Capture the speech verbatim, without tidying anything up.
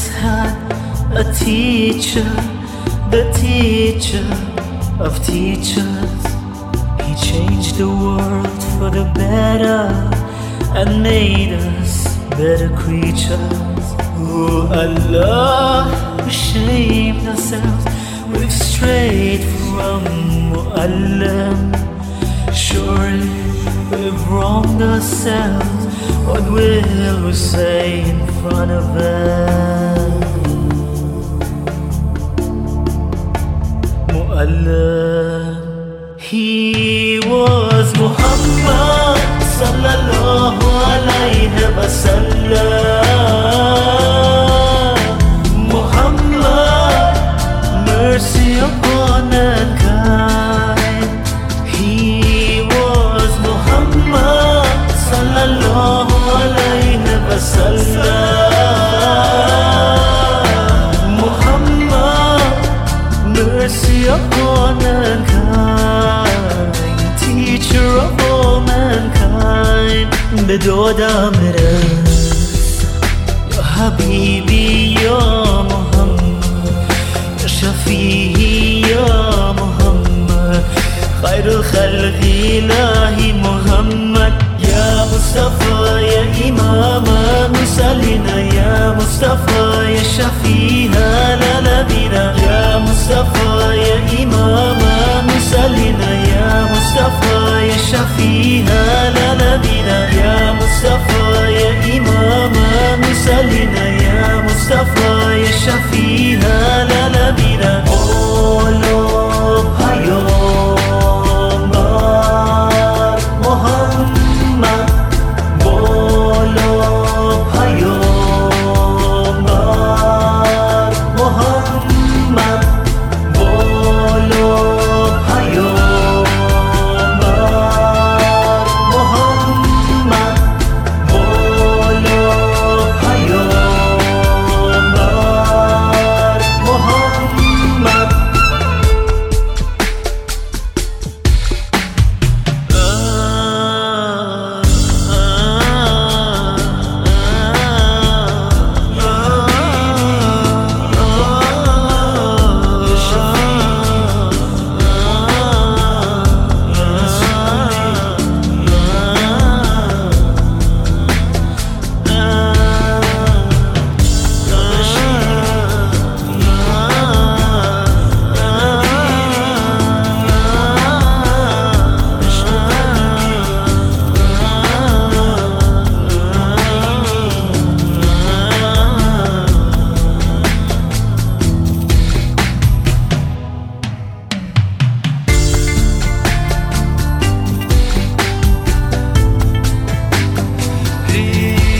had a teacher, the teacher of teachers. He changed the world for the better and made us better creatures. Oh Allah, we shamed ourselves, we've strayed from Mu'allim. Surely we've wronged ourselves, what will we say in front of them? Mu'allim. He was Muhammad sallallahu alayhi wa sallam. Muhammad, mercy upon mankind. He was Muhammad sallallahu alayhi wa sallam. Muhammad, mercy upon mankind. Teacher of all mankind. بدودم رس يا حبيبي يا محمد، يا شفيعي يا محمد، خير الخلق إلهي محمد. يا مصطفى يا إمام المرسلين، يا مصطفى يا شفيع العالمين. يا مصطفى يا إمام المرسلين، يا مصطفى يا شفيع العالمين. يا مصطفى يا إمام المرسلين، يا مصطفى يا شفيع العالمين. قلوب پیامبر محمد، قلوب پیامبر محمد، قلوب پیامبر محمد، قلوب پیامبر محمد. Hey